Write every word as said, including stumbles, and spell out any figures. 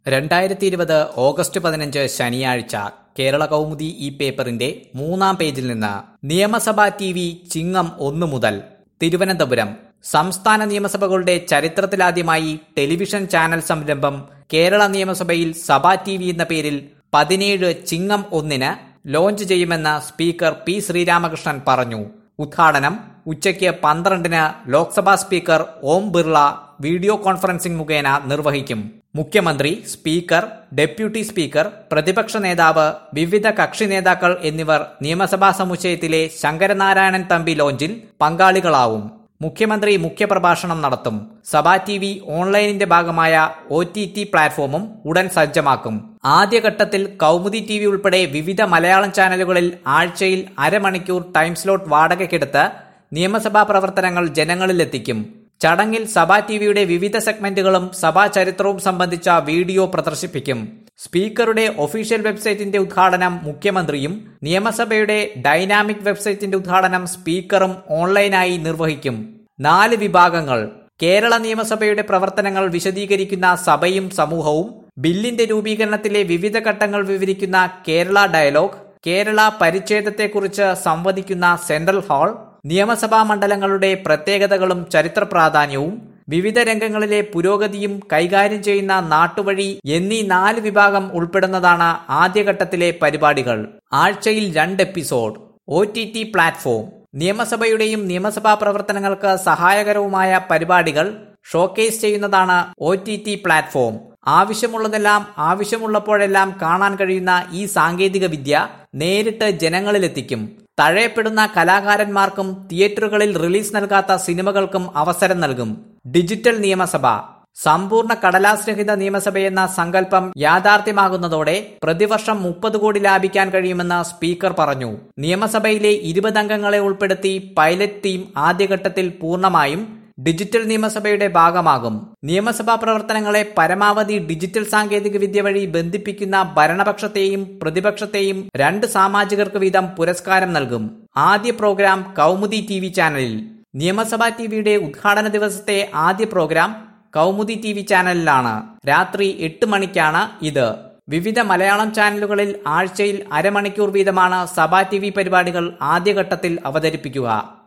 രണ്ടായിരത്തി ഇരുപത് ഓഗസ്റ്റ് പതിനഞ്ച് ശനിയാഴ്ച കേരള കൗമുദി ഈ പേപ്പറിന്റെ മൂന്നാം പേജിൽ നിന്ന് നിയമസഭാ ടി വി ചിങ്ങം ഒന്നു മുതൽ. തിരുവനന്തപുരം സംസ്ഥാന നിയമസഭകളുടെ ചരിത്രത്തിലാദ്യമായി ടെലിവിഷൻ ചാനൽ സംരംഭം കേരള നിയമസഭയിൽ സഭാ ടി വി എന്ന പേരിൽ പതിനേഴ് ചിങ്ങം ഒന്നിന് ലോഞ്ച് ചെയ്യുമെന്ന് സ്പീക്കർ പി ശ്രീരാമകൃഷ്ണൻ പറഞ്ഞു. ഉദ്ഘാടനം ഉച്ചയ്ക്ക് പന്ത്രണ്ടിന് Lok Sabha speaker Om Birla video conferencing മുഖേന നിർവഹിക്കും. മുഖ്യമന്ത്രി, സ്പീക്കർ, ഡെപ്യൂട്ടി സ്പീക്കർ, പ്രതിപക്ഷ നേതാവ്, വിവിധ കക്ഷി നേതാക്കൾ എന്നിവർ നിയമസഭാ സമുച്ചയത്തിലെ ശങ്കരനാരായണൻ തമ്പി ലോഞ്ചിൽ പങ്കാളികളാവും. മുഖ്യമന്ത്രി മുഖ്യപ്രഭാഷണം നടത്തും. സഭാ ടി വി ഓൺലൈനിന്റെ ഭാഗമായ ഒ ടി ടി പ്ലാറ്റ്ഫോമും ഉടൻ സജ്ജമാക്കും. ആദ്യഘട്ടത്തിൽ കൗമുദി ടി വി ഉൾപ്പെടെ വിവിധ മലയാളം ചാനലുകളിൽ ആഴ്ചയിൽ അരമണിക്കൂർ ടൈം സ്ലോട്ട് വാടകയ്ക്കെടുത്ത് നിയമസഭാ പ്രവർത്തനങ്ങൾ ജനങ്ങളിലെത്തിക്കും. ചടങ്ങിൽ സഭാ ടിവിയുടെ വിവിധ സെഗ്മെന്റുകളും സഭാ ചരിത്രവും സംബന്ധിച്ച വീഡിയോ പ്രദർശിപ്പിക്കും. സ്പീക്കറുടെ ഒഫീഷ്യൽ വെബ്സൈറ്റിന്റെ ഉദ്ഘാടനം മുഖ്യമന്ത്രിയും നിയമസഭയുടെ ഡൈനാമിക് വെബ്സൈറ്റിന്റെ ഉദ്ഘാടനം സ്പീക്കറും ഓൺലൈനായി നിർവഹിക്കും. നാല് വിഭാഗങ്ങൾ: കേരള നിയമസഭയുടെ പ്രവർത്തനങ്ങൾ വിശദീകരിക്കുന്ന സഭയും സമൂഹവും, ബില്ലിന്റെ രൂപീകരണത്തിലെ വിവിധ ഘട്ടങ്ങൾ വിവരിക്കുന്ന കേരള ഡയലോഗ്, കേരള പരിച്ഛേദത്തെക്കുറിച്ച് സംവദിക്കുന്ന സെൻട്രൽ ഹാൾ, നിയമസഭാ മണ്ഡലങ്ങളുടെ പ്രത്യേകതകളും ചരിത്ര പ്രാധാന്യവും, വിവിധ രംഗങ്ങളിലെ പുരോഗതിയും കൈകാര്യം ചെയ്യുന്ന നാട്ടുവഴി എന്നീ നാല് വിഭാഗം ഉൾപ്പെടുന്നതാണ് ആദ്യഘട്ടത്തിലെ പരിപാടികൾ. ആഴ്ചയിൽ രണ്ട് episode. O T T platform നിയമസഭയുടെയും നിയമസഭാ പ്രവർത്തനങ്ങൾക്ക് സഹായകരവുമായ പരിപാടികൾ ഷോക്കേസ് ചെയ്യുന്നതാണ് ഒ ടി ടി പ്ലാറ്റ്ഫോം. ആവശ്യമുള്ളതെല്ലാം ആവശ്യമുള്ളപ്പോഴെല്ലാം കാണാൻ കഴിയുന്ന ഈ സാങ്കേതിക വിദ്യ നേരിട്ട് ജനങ്ങളിലെത്തിക്കും. തഴയപ്പെടുന്ന കലാകാരന്മാർക്കും തിയേറ്ററുകളിൽ റിലീസ് നൽകാത്ത സിനിമകൾക്കും അവസരം നൽകും. ഡിജിറ്റൽ നിയമസഭ സമ്പൂർണ്ണ കടലാസ് രഹിത നിയമസഭയെന്ന സങ്കല്പം യാഥാർത്ഥ്യമാകുന്നതോടെ പ്രതിവർഷം മുപ്പത് കോടി ലാഭിക്കാൻ കഴിയുമെന്ന് സ്പീക്കർ പറഞ്ഞു. നിയമസഭയിലെ ഇരുപത് അംഗങ്ങളെ ഉൾപ്പെടുത്തി പൈലറ്റ് ടീം ആദ്യഘട്ടത്തിൽ പൂർണ്ണമായും ഡിജിറ്റൽ നിയമസഭയുടെ ഭാഗമാകും. നിയമസഭാ പ്രവർത്തനങ്ങളെ പരമാവധി ഡിജിറ്റൽ സാങ്കേതിക വിദ്യ വഴി ബന്ധിപ്പിക്കുന്ന ഭരണപക്ഷത്തെയും പ്രതിപക്ഷത്തെയും രണ്ട് സാമാജികർക്ക് വീതം പുരസ്കാരം നൽകും. ആദ്യ പ്രോഗ്രാം കൗമുദി ടി വി ചാനലിൽ. നിയമസഭാ ടിവിയുടെ ഉദ്ഘാടന ദിവസത്തെ ആദ്യ പ്രോഗ്രാം കൗമുദി ടി വി ചാനലിലാണ്. രാത്രി എട്ട് മണിക്കാണ് ഇത്. വിവിധ മലയാളം ചാനലുകളിൽ ആഴ്ചയിൽ അരമണിക്കൂർ വീതമാണ് സഭാ ടി വി പരിപാടികൾ ആദ്യഘട്ടത്തിൽ അവതരിപ്പിക്കുക.